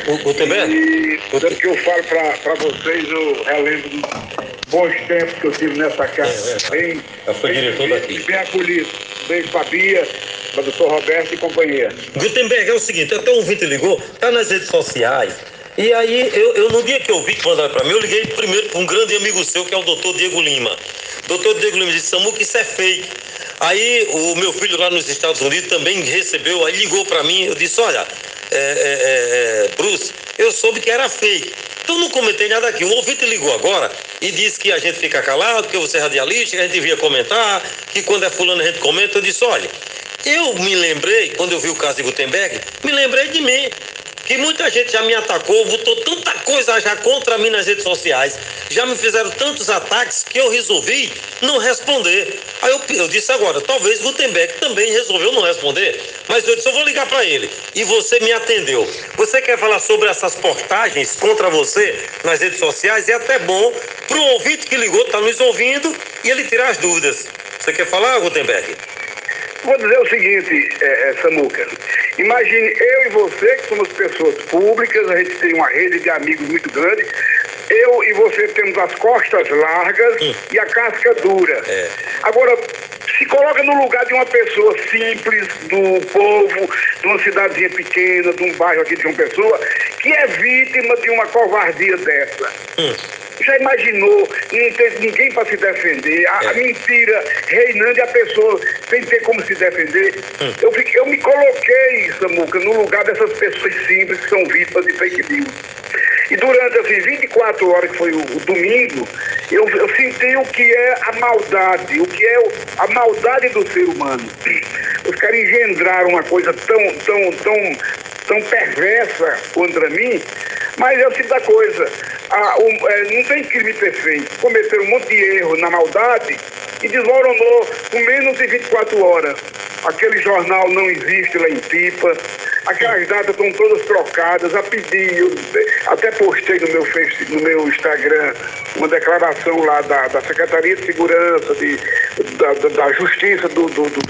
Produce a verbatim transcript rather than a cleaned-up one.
O Gutenberg? E sempre que eu falo para vocês, eu relembro dos bons tempos que eu tive nessa casa. É, é. Bem, Eu fui bem, diretor bem, daqui. bem acolhido. Beijo para Bia, para o doutor Roberto e companhia. Gutenberg, é o seguinte, até um ouvinte ligou, tá nas redes sociais. E aí, eu, eu no dia que eu vi que mandaram para mim, eu liguei primeiro para um grande amigo seu, que é o doutor Diego Lima. Doutor Diego Lima disse, Samuca, isso é fake. Aí o meu filho lá nos Estados Unidos também recebeu, aí ligou para mim, eu disse, olha, é, é, é, Bruce, eu soube que era fake. Então não comentei nada aqui. Um ouvinte ligou agora e disse que a gente fica calado, que você é radialista, que a gente devia comentar, que quando é fulano a gente comenta. Eu disse, olha, eu me lembrei, quando eu vi o caso de Gutenberg, me lembrei de mim. Que muita gente já me atacou, botou tanta coisa já contra mim nas redes sociais, já me fizeram tantos ataques que eu resolvi não responder. Aí eu, eu disse agora, talvez Gutenberg também resolveu não responder, mas eu disse, eu vou ligar para ele. E você me atendeu. Você quer falar sobre essas postagens contra você nas redes sociais? É até bom para o ouvinte que ligou, está nos ouvindo, e ele tirar as dúvidas. Você quer falar, Gutenberg? Vou dizer o seguinte, é, é, Samuca, imagine eu e você, que somos pessoas públicas, a gente tem uma rede de amigos muito grande, eu e você temos as costas largas hum. e a casca dura. É. Agora, se coloca no lugar de uma pessoa simples, do povo, de uma cidadezinha pequena, de um bairro aqui de João Pessoa, que é vítima de uma covardia dessa. Hum. Já imaginou não ter ninguém para se defender, a, é. a mentira reinando e a pessoa sem ter como se defender? Hum. Eu, fiquei, eu me coloquei, Samuca, no lugar dessas pessoas simples que são vítimas de fake news. E durante assim, vinte e quatro horas, que foi o, o domingo, eu, eu senti o que é a maldade, o que é o, a maldade do ser humano. Os caras engendraram uma coisa tão, tão, tão, tão perversa contra mim, mas é o tipo da coisa. Ah, um, é, não tem crime perfeito. Cometeram um monte de erro na maldade e desmoronou com menos de vinte e quatro horas. Aquele jornal não existe lá em Pipa. Aquelas datas estão todas trocadas. A pedir, eu até postei no meu, face, no meu Instagram uma declaração lá da, da Secretaria de Segurança, de, da, da, da Justiça do, do, do